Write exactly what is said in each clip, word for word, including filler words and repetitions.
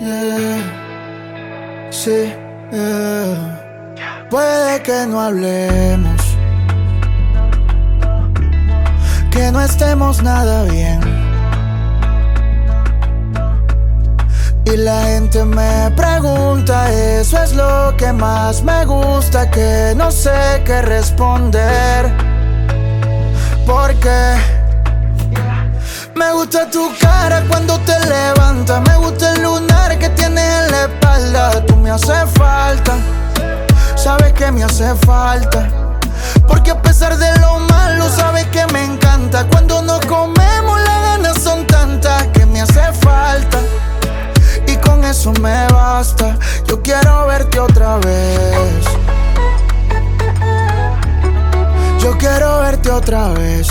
yeah, sí, yeah. Puede que no hablemos, que no estemos nada bien, y la gente me pregunta, eso es lo que más me gusta, que no sé qué responder. Porque me gusta tu cara cuando te levantas, me gusta el lunar que tienes en la espalda. Tú me haces falta, sabes que me hace falta, porque a pesar de lo malo, sabes que me encanta. Cuando nos comemos las ganas son tantas que me hace falta, y con eso me basta. Yo quiero verte otra vez, yo quiero verte otra vez.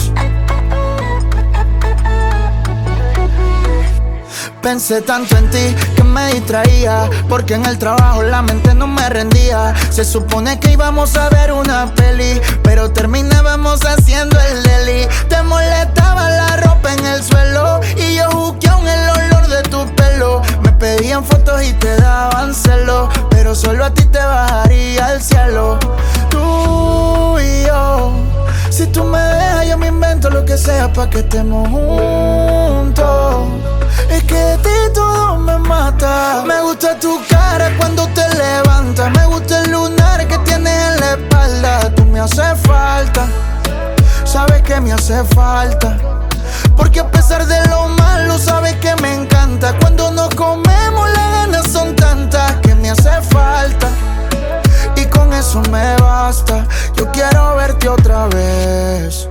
Pensé tanto en ti que me distraía, porque en el trabajo la mente no me rendía. Se supone que íbamos a ver una peli, pero terminábamos haciendo el deli. Te molestaba la ropa en el suelo y yo juqueaba en el olor de tu pelo. Me pedían fotos y te daban celo, pero solo a ti te bajaría al cielo. Tú y yo, si tú me dejas yo me invento lo que sea pa' que estemos juntos. Es que de ti todo me mata. Me gusta tu cara cuando te levantas, me gusta el lunar que tienes en la espalda. Tú me haces falta, sabes que me hace falta, porque a pesar de lo malo, sabes que me encanta. Cuando nos comemos las ganas son tantas que me hace falta, y con eso me basta. Yo quiero verte otra vez.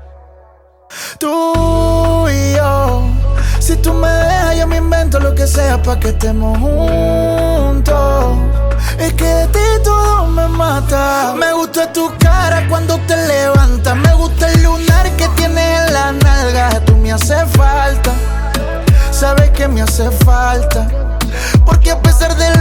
Tú y yo, si tú me dejas yo me invento lo que sea pa' que estemos juntos. Es que de ti todo me mata. Me gusta tu cara cuando te levantas, me gusta el lunar que tienes en la nalga. Tú me haces falta, sabes que me hace falta, porque a pesar de